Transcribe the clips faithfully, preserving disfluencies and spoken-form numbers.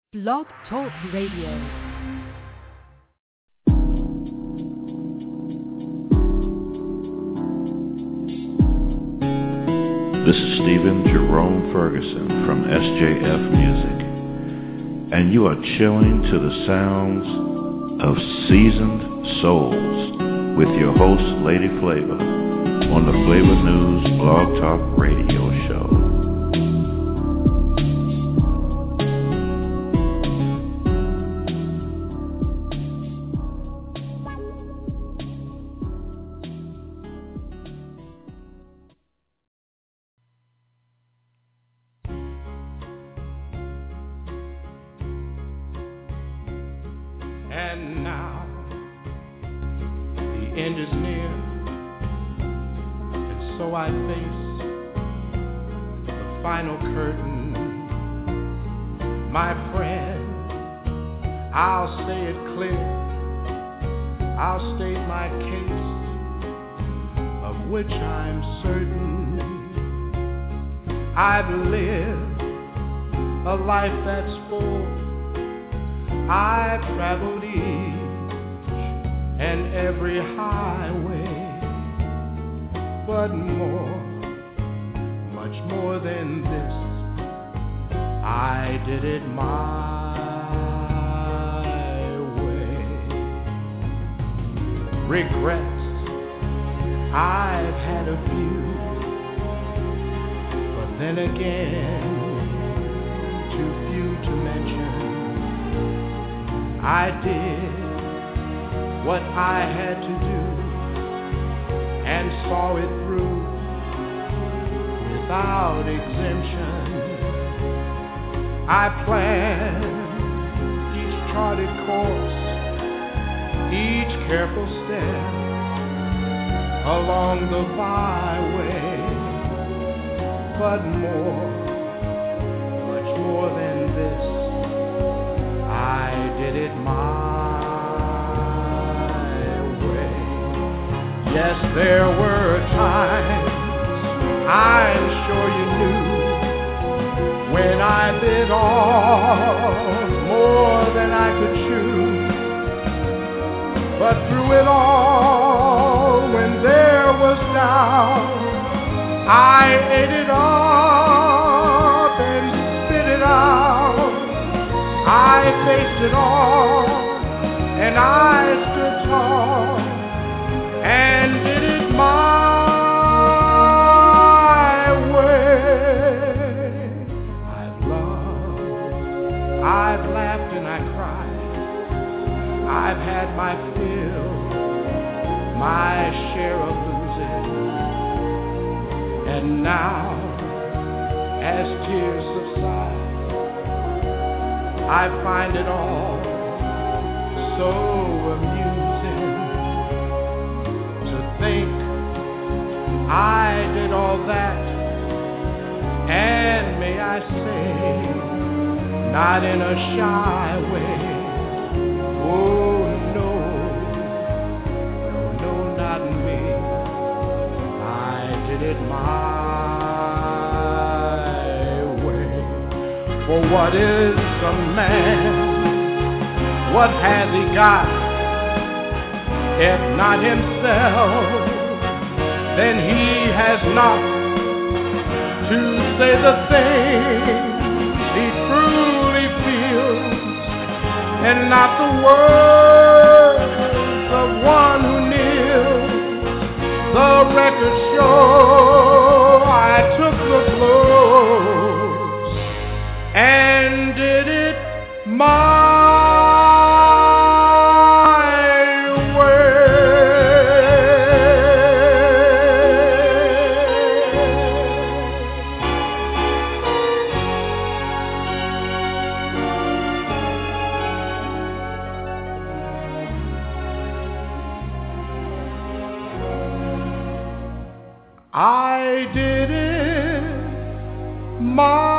Blog Talk Radio. This is Stephen Jerome Ferguson from S J F Music, and you are chilling to the sounds of Seasoned Souls with your host, Lady Flavor, on the Flavor News Blog Talk Radio Show. And now the end is near, and so I face the final curtain. My friend, I'll say it clear, I'll state my case, of which I'm certain. I've lived a life that's full. I've traveled each and every highway, but more, much more than this, I did it my way. Regrets, I've had a few, but then again, too few to mention. I did what I had to do and saw it through without exemption. I planned each charted course, each careful step along the byway, but more, much more than this, I did it my way. Yes, there were times, I'm sure you knew, when I bit off more than I could chew. But through it all, when there was doubt, I ate it up and spit it out. I faced it all, and I stood tall, and did it my way. I've loved, I've laughed and I cried. I've had my fill, my share of losing. And now, as tears subside, I find it all so amusing to think I did all that, and may I say, not in a shy way. Oh no, no, no, not me. I did it my way. For what is a man, what has he got, if not himself? Then he has not to say the things he truly feels, and not the words of one who kneels. The records show I took the blows and did it my I did it my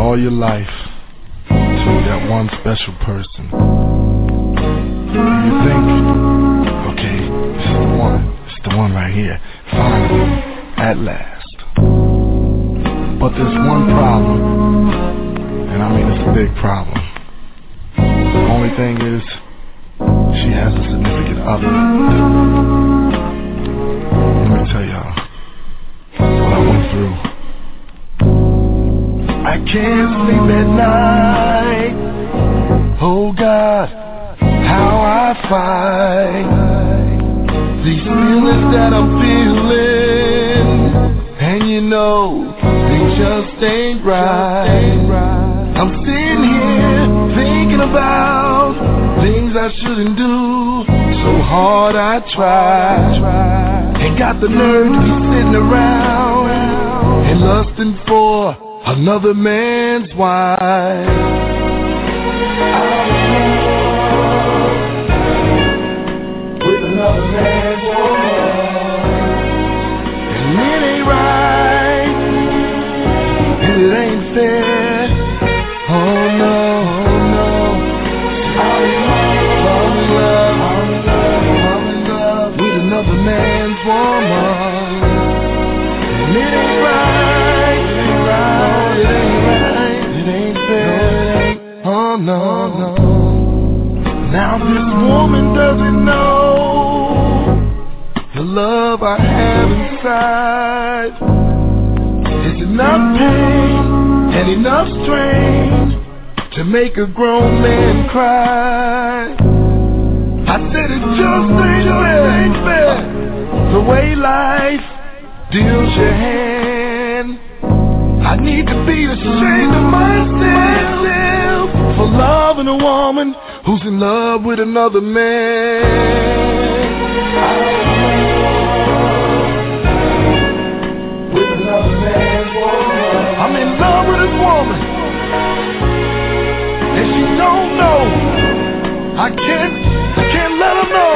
all your life to that one special person. And you think, okay, this is the one, this is the one right here, finally, at last. But there's one problem, and I mean it's a big problem. The only thing is, she has a significant other. Let me tell y'all what I went through. I can't sleep at night. Oh God, how I fight these feelings that I'm feeling. And you know, they just ain't right. I'm sitting here thinking about things I shouldn't do. So hard I try. Ain't got the nerve to be sitting around and lusting for another man's wife. With another man's woman, and it ain't right, and it ain't fair. Oh no, oh no, I'm in love, I'm in love, I'm in love with another man's woman, and it ain't right, it ain't right, it ain't right, it ain't fair. Oh no, no. Now this woman doesn't know the love I have inside. It's enough pain and enough strain to make a grown man cry. I said it just ain't fair, the way life deals your hand. I need to be ashamed of myself for loving a woman who's in love with another man. With another man's woman. I'm in love with this woman, and she don't know. I can't, I can't let her know.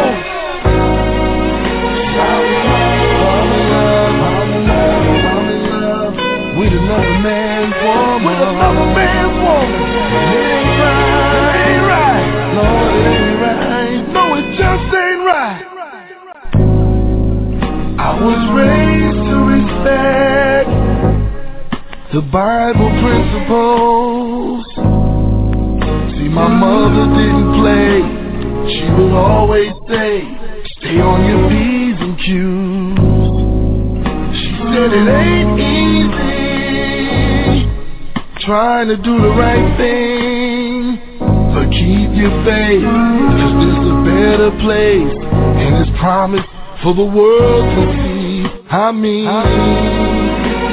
I'm in love, I'm in love, I'm in love with another man's woman. With another man's woman. And it ain't right, it ain't right. Lord, it ain't right. No, it just ain't right. I was raised to respect the Bible principles. See, my mother didn't play. She would always say, stay on your P's and Q's. She said it ain't easy trying to do the right thing, but keep your faith, cause there's a better place, and it's promised for the world to see. I mean, I mean,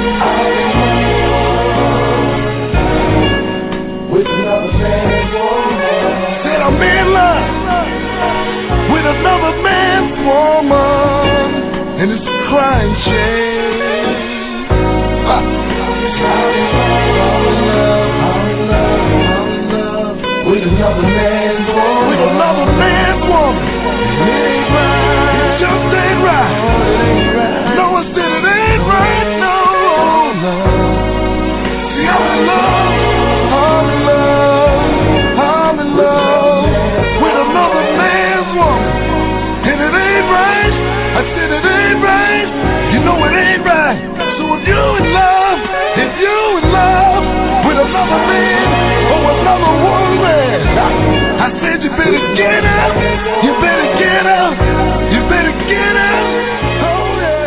with another man's woman. Said I'm in love with another man's woman, and it's a crying shame. I'm in love, I'm in love, I'm in love with another man's woman. With another man's woman. It ain't right. It just ain't right. Oh, it ain't right. No, I said it ain't right. No, no. See, I'm in love. I'm in love. I'm in love with another man's woman, and it ain't right. I said it ain't right. You know it ain't right. So if you in love, if you in love with another man or another woman, I said you better get out. You better get out. You better get out. Oh yeah.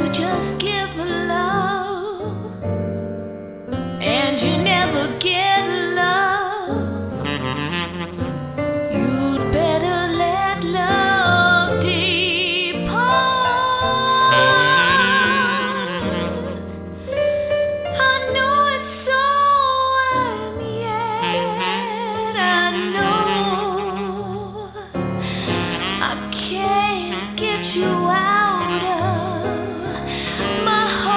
Can't get you out of my heart.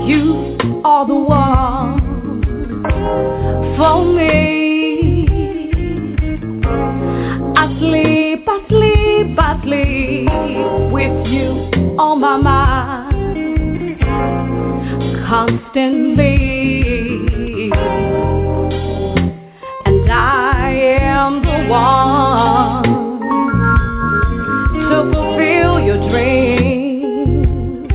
You are the one for me. I sleep, I sleep, I sleep with you on my mind constantly. And I am the one to fulfill your dreams.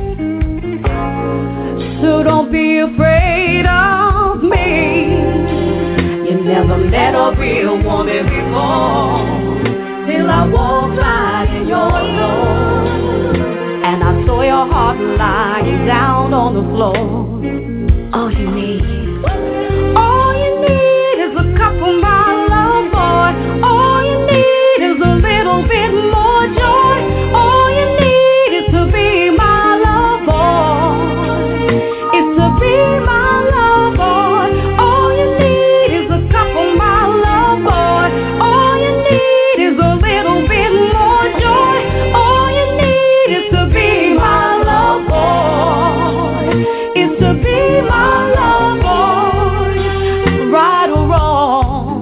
So don't be afraid of me. You never met a real woman before, till I walked right in your door, and I saw your heart lying down on the floor. All you need, all you need is a cup of my love, boy. All you need is a little bit more joy. All you need is to be my love, boy. It's to be my love, boy. All you need is a cup of my love, boy. All you need is a little bit more joy. All you need is to be my love, boy. It's to be my love, boy. Right or wrong,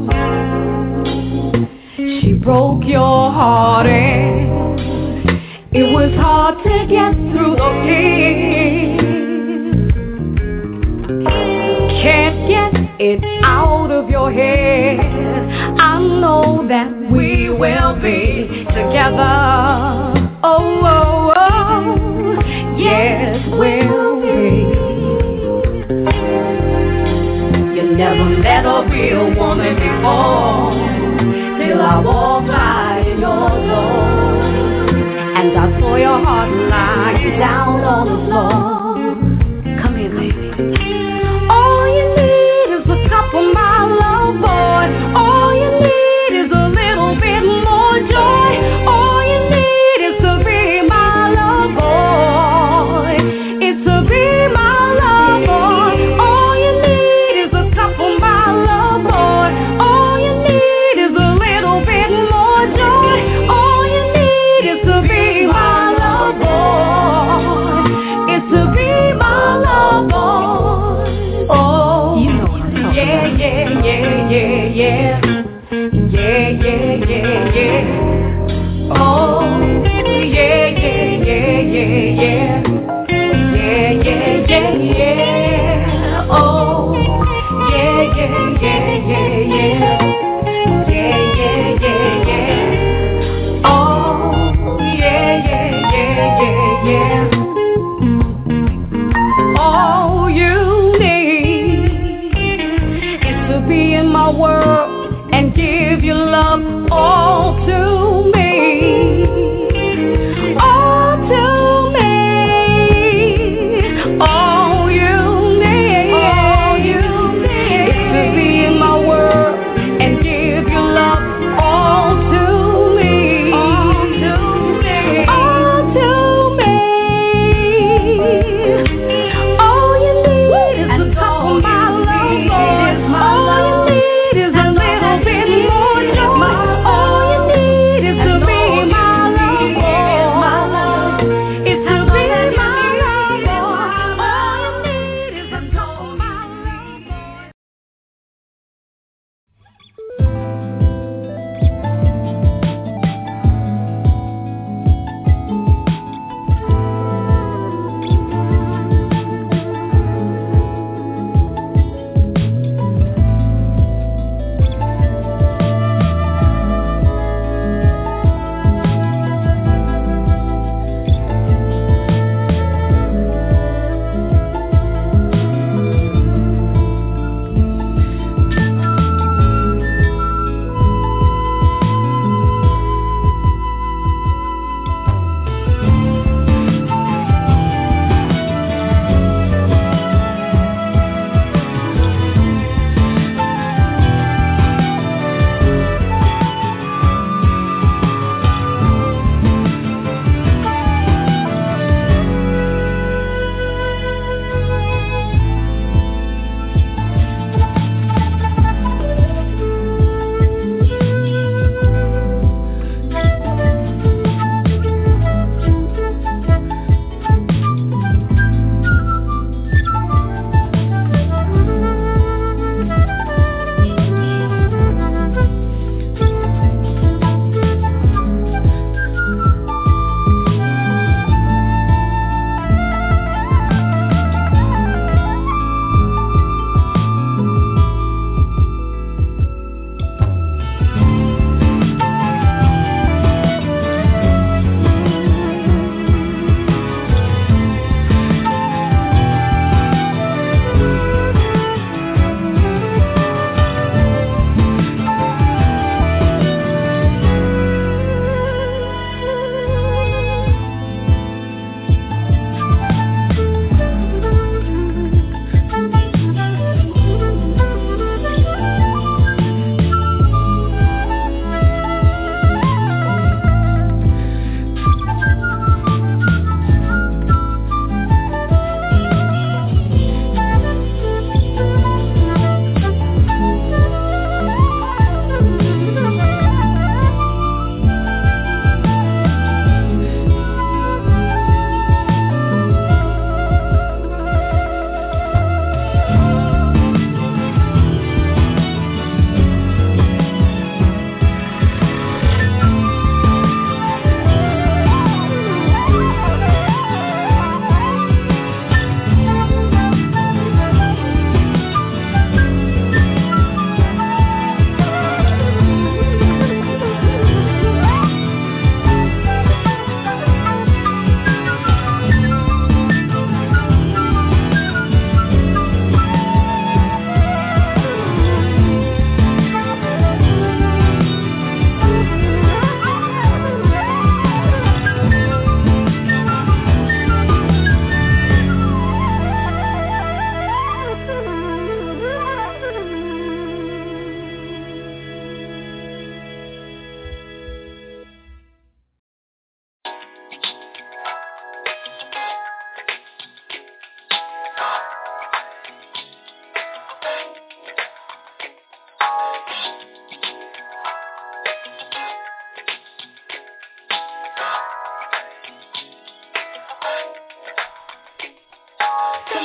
she broke your heart and it was hard to get through the tears. Can't get it out of your head. I know that we will be together. Oh, oh, oh, yes, we'll be. You never met a real woman before, till I walked right in your door, and I saw your heart lying down on the floor. Come here, baby. All you need is a cup of my love, boy. All you need is a little bit more joy. All you need is to be my love, boy. It's to be my love, boy. All you need is a cup of my love, boy. All you need is a little bit more joy. All you need is to be my love, boy. It's to be my love, boy. Oh, you know what I'm talking yeah, about. yeah, yeah, yeah, yeah. Yeah, yeah, yeah, yeah. Oh, yeah, yeah, yeah, yeah, yeah. Yeah, yeah, yeah, yeah. Oh, yeah, yeah, yeah, yeah, yeah. Yeah, yeah, yeah, yeah. Oh, yeah, yeah, yeah, yeah, yeah. All you need is to be in my world and give your love all to me. All to me. All you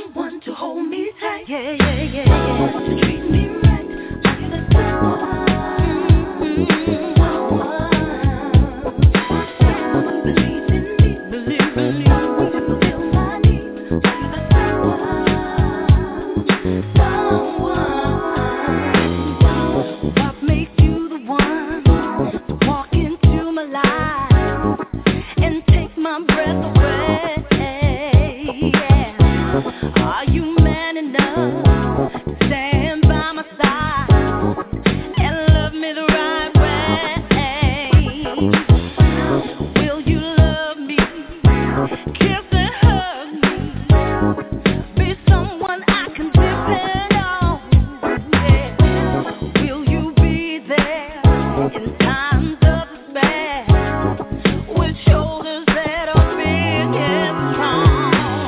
someone to hold me tight. Yeah, yeah, yeah, yeah. To treat me right. Are you the someone? Mm-hmm. Someone who believes in me. Believe, believe. Fulfill my needs. Are you the someone? Someone. What makes you the one to walk into my life and take my breath away? Yeah. Are you man enough to stand by my side and love me the right way? Will you love me, kiss and hug me, be someone I can depend on? Yeah. Will you be there in times of despair with shoulders that are big and strong?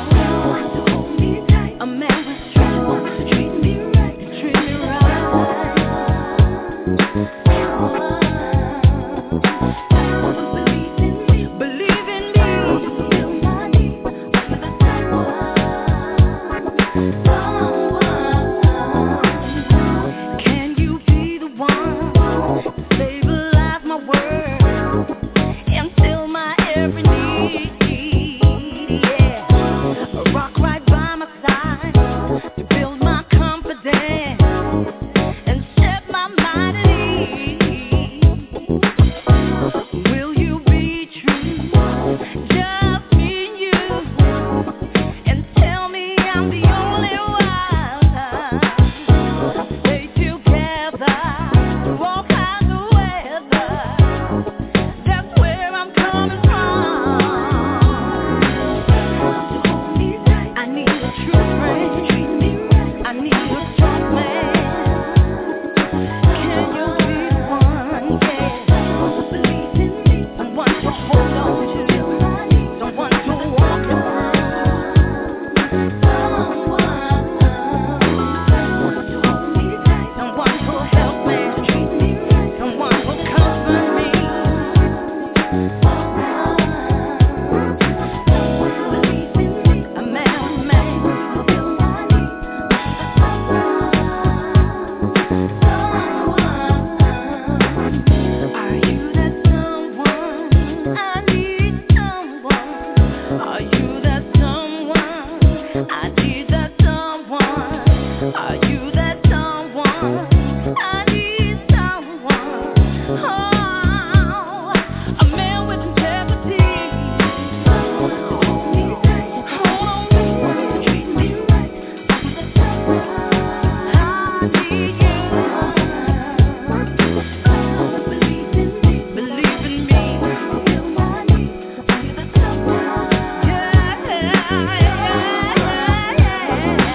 A man with strength to treat me right, to treat me right. Someone who believes in me, believe in me, fulfill my needs. Are you the someone? Can you be the one to stabilize my world and fill my every need? Yeah, rock right by my side to build my confidence and set my mind at ease. Will you be true, just me and you, and tell me I'm the only one? Stay together, walk out the weather. That's where I'm coming from. To hold me tight, I need a true friend. To treat me right, I need a strong man. Can you be the one? Yeah. Someone who believes in me, someone to hold on to, someone to walk around. Someone to hold me tight, someone to help me, to treat me right, someone to comfort me. Someone who believes in me, a man, a man, fulfill my needs. Are you that someone? I need someone. Are you that someone? I need that someone. Are you that someone? I need someone. Oh, a man with integrity. Hold me tight, hold me, treat me right. Are you the someone? I need you. Someone who believes in me, believe in me, fulfill my needs. Are you the someone? Yeah, yeah, yeah, yeah.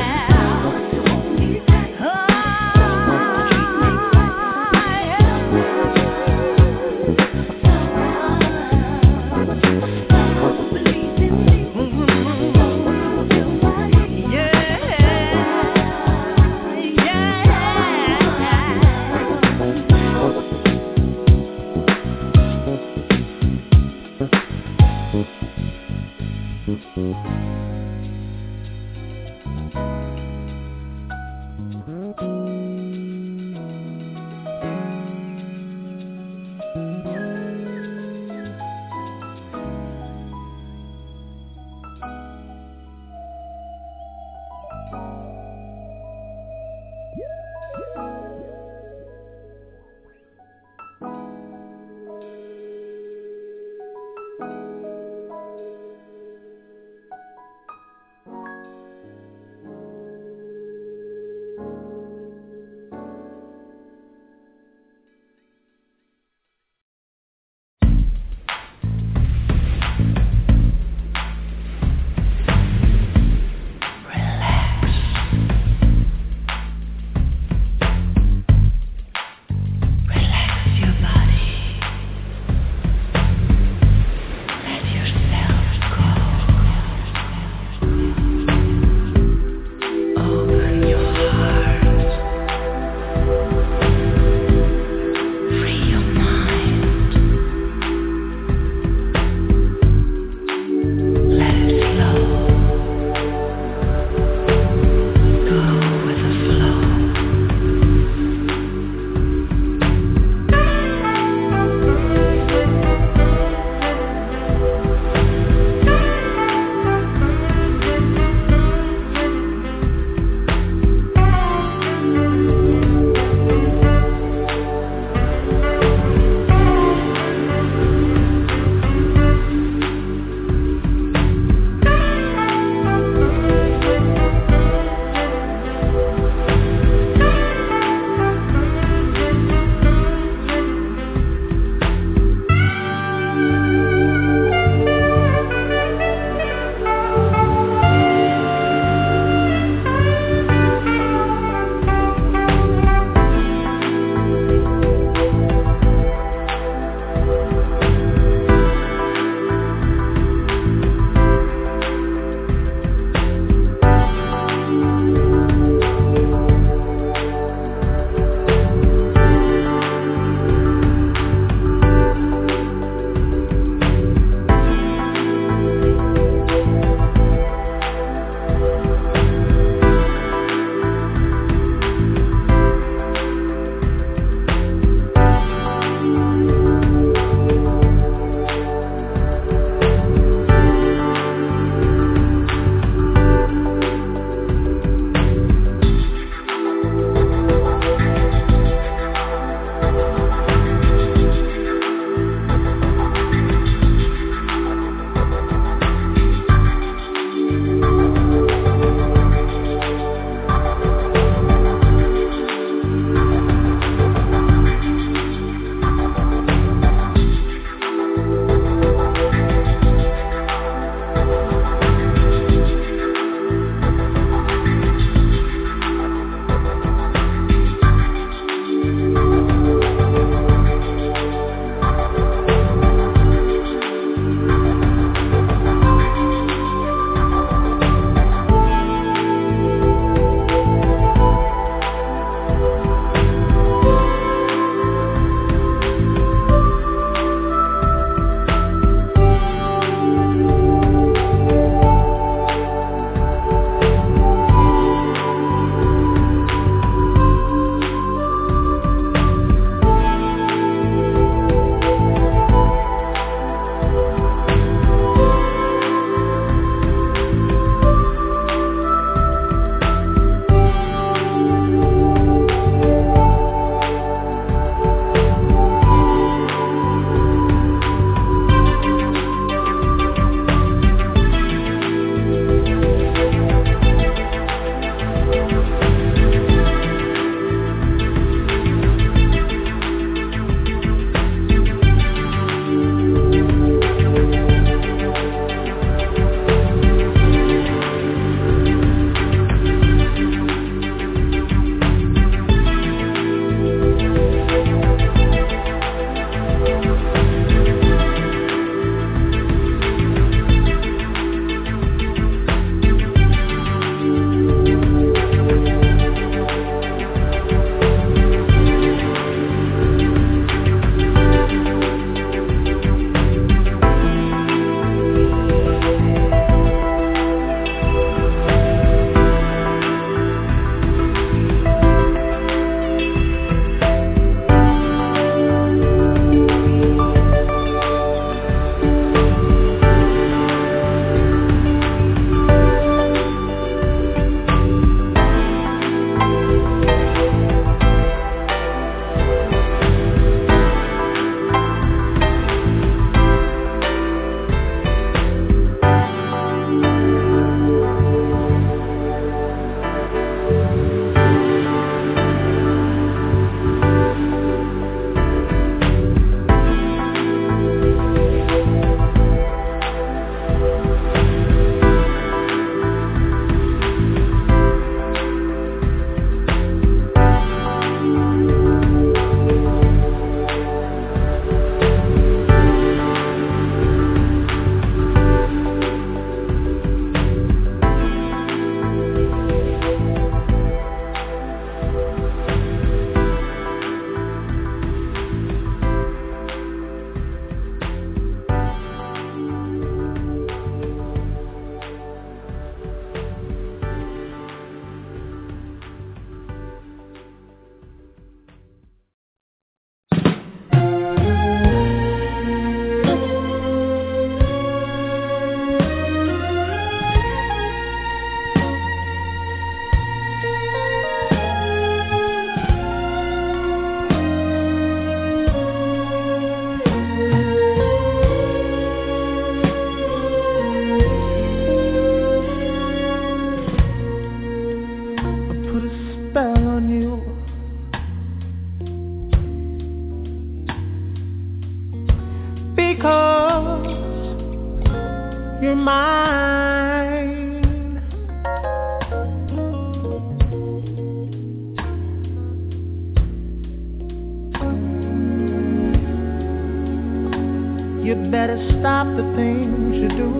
better stop the things you do.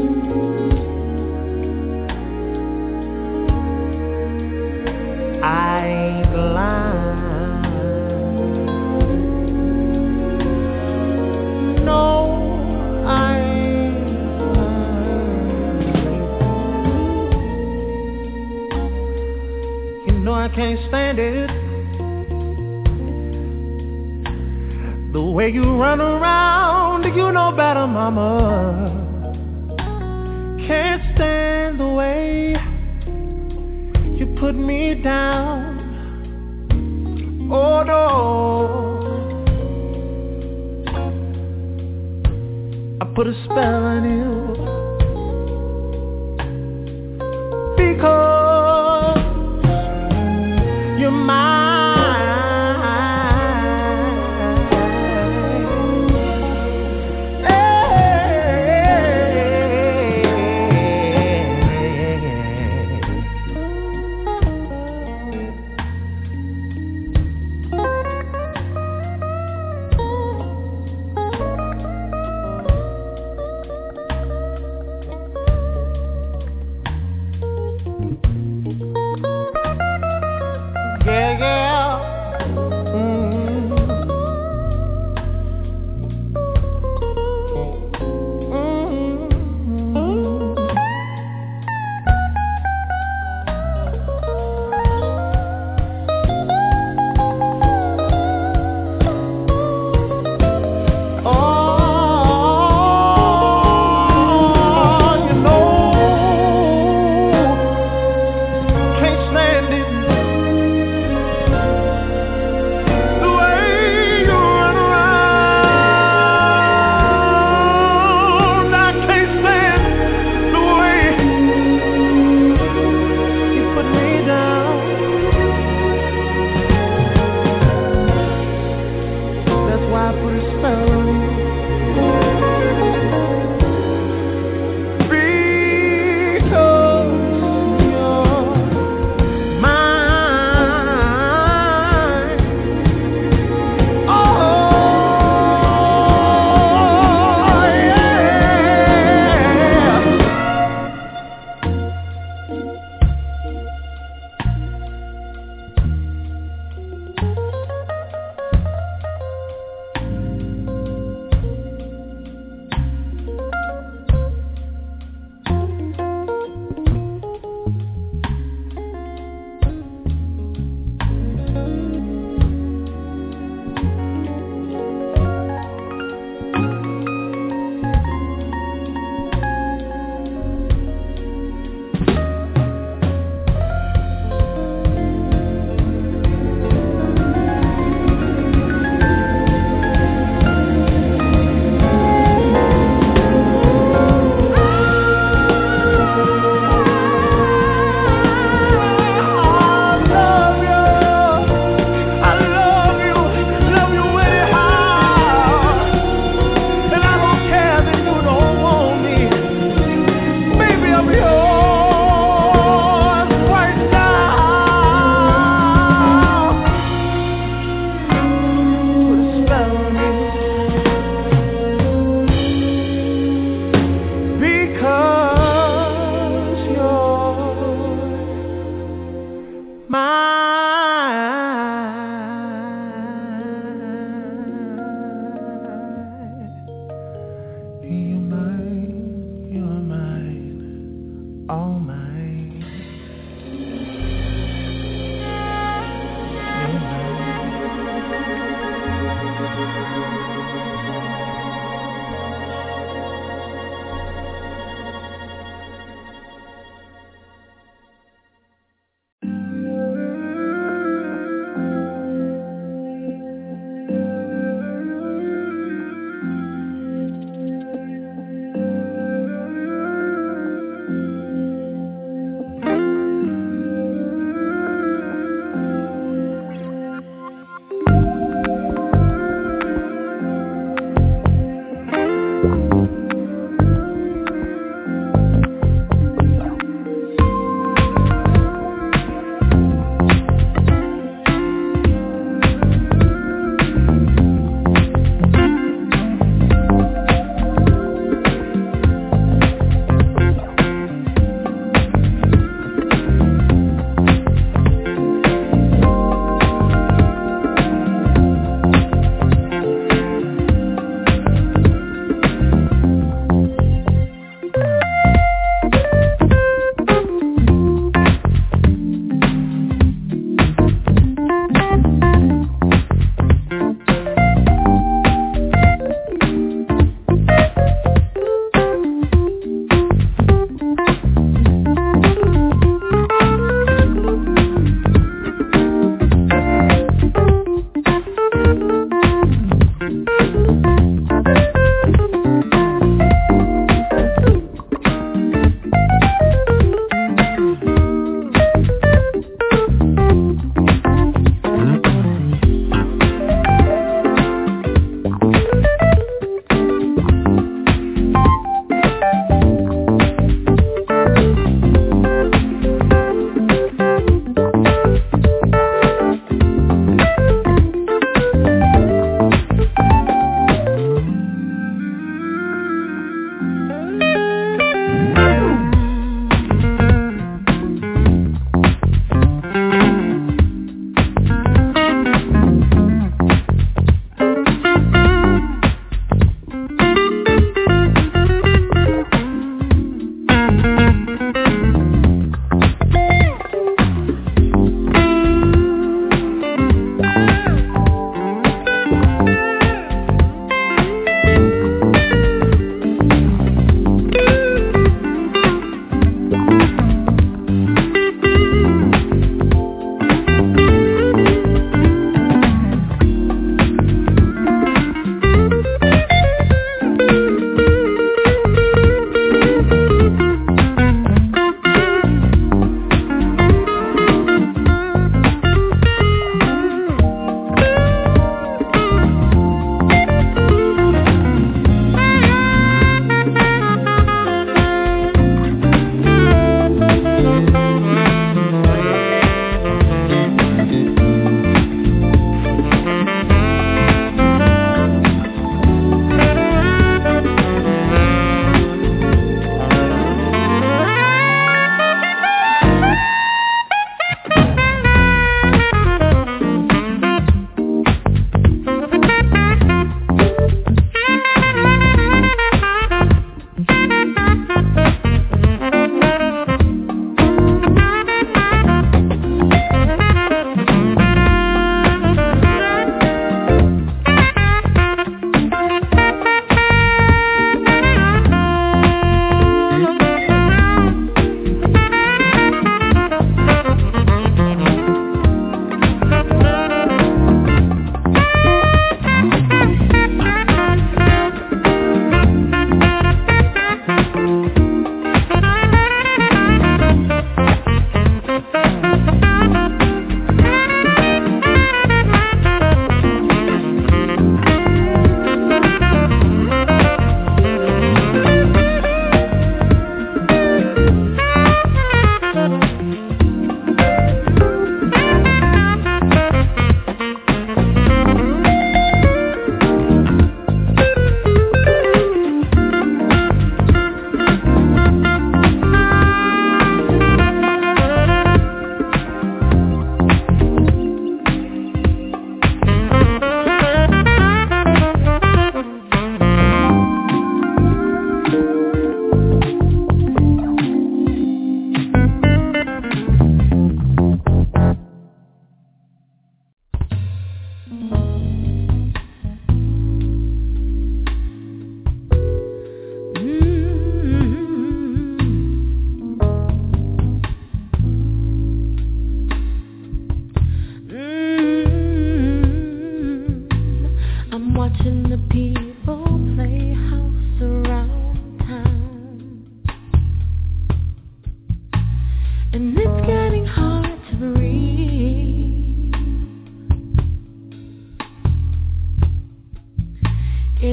I ain't lying. No, I ain't lying. You know I can't stand it, the way you run around. You know better, mama. Can't stand the way you put me down. Oh no, I put a spell on you because you're mine.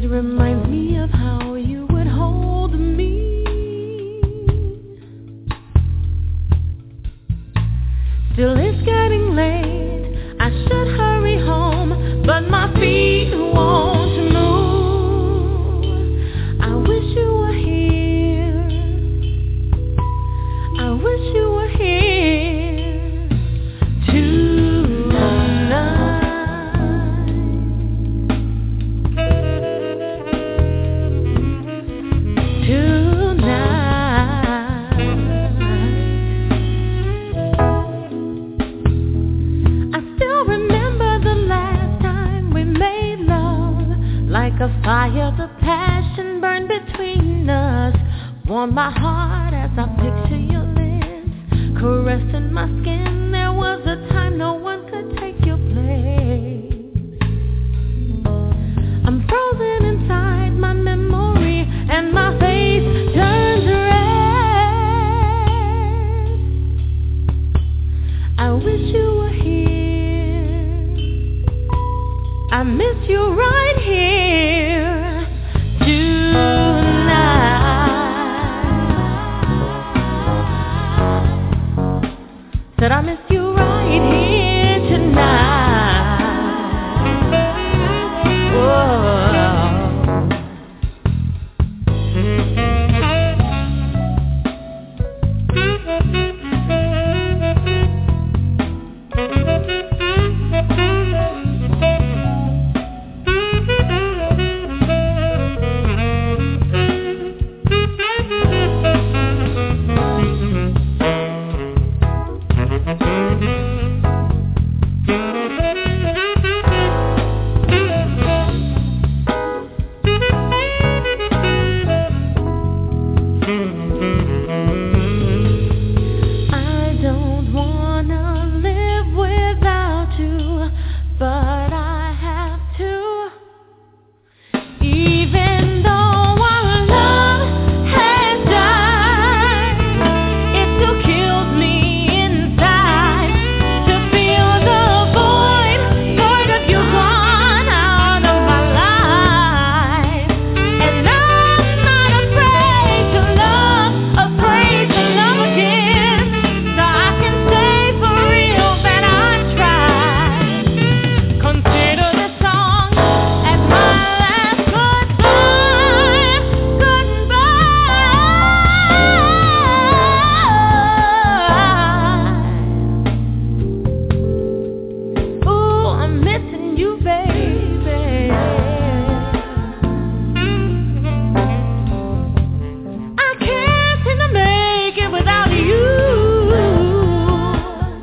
It reminds me of how you would hold me. Still it's getting late, I should hurry home, but my feet won't move. I wish you were here, I wish you were here tonight. Like a fire, the passion burned between us. Warm my heart as I picture your lips caressing my skin. There was a time no one could take your place. I'm frozen inside my memory and my face turns red. I wish you were here, I miss you right here. That I miss you right here tonight. Whoa.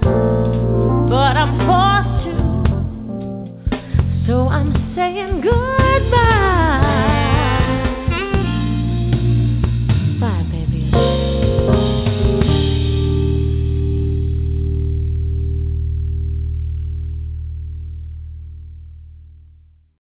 So I'm saying good.